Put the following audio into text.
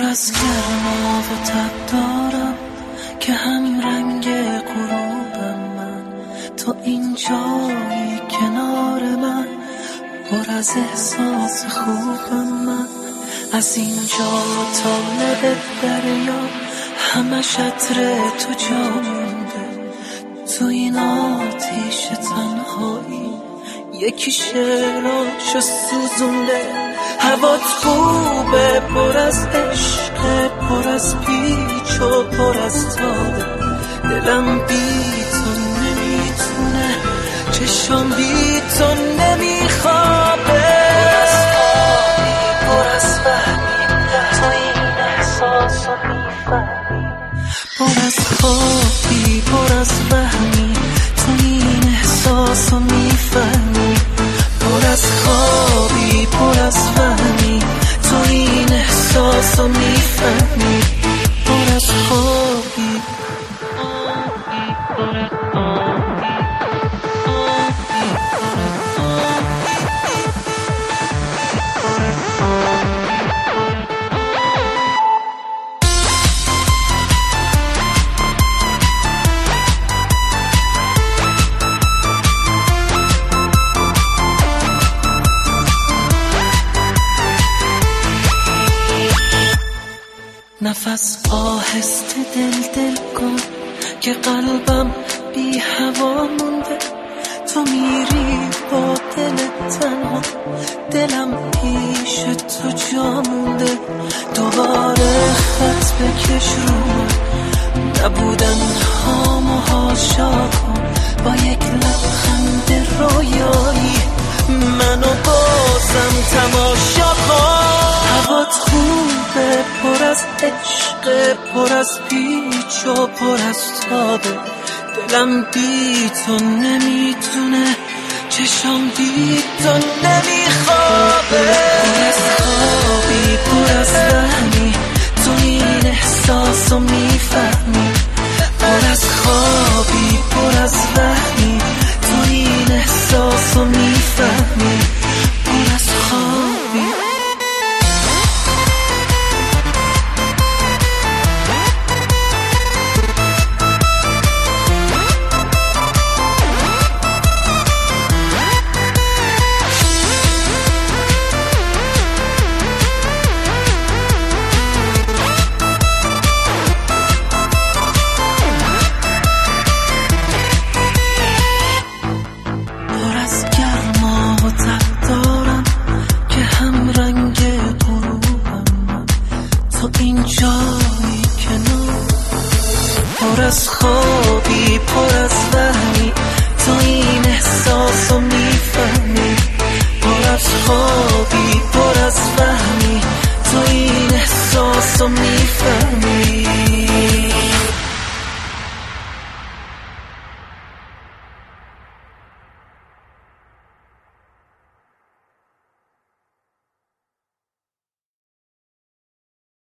نفس گرما و تب دارم که هم رنگ غروبم من. تو اینجایی کنار من، پر از احساس خوبم من. از اینجا تا لب دریا همش عطر تو جا مونده. تو این آتیش تنهایی یکی شعراشو سوزونده. هوات خوبه، پر از عشق، پر از پیچ و پر از تابه. دلم بی تو نمیتونه، چشم بی تو نمیخوابه. پر از فهمی تو این احساسو میفهمی. پر از خوابی، پر از فهمی تو این احساسو میفهمی. پر از خوابی، پر از فهمی تو این احساسو میفهمی. پر از خوابی، نفس آهسته دل کن که قلبم بی هوا مونده. تو میری با دل تنها، دلم پیش تو جا مونده. دوباره خط بکش رو من، نبودن هامو هاشا کن. با یک لبخند رویایی منو بازم تماشا کن. هوات خوبه، پر از عشق، پر از پیچ و پر از تابه. دلم بی تو نمیتونه، چشم بی تو نمیخوابه. پر از خوابی، پر از فهمی تو این احساسو میفهمی. پر از خوابی، پر از فهمی تو این احساسو میفهمی. پر از خوابی. اینجایی کنار، پر از خوابی، پر از فهمی تو این احساسو میفهمی.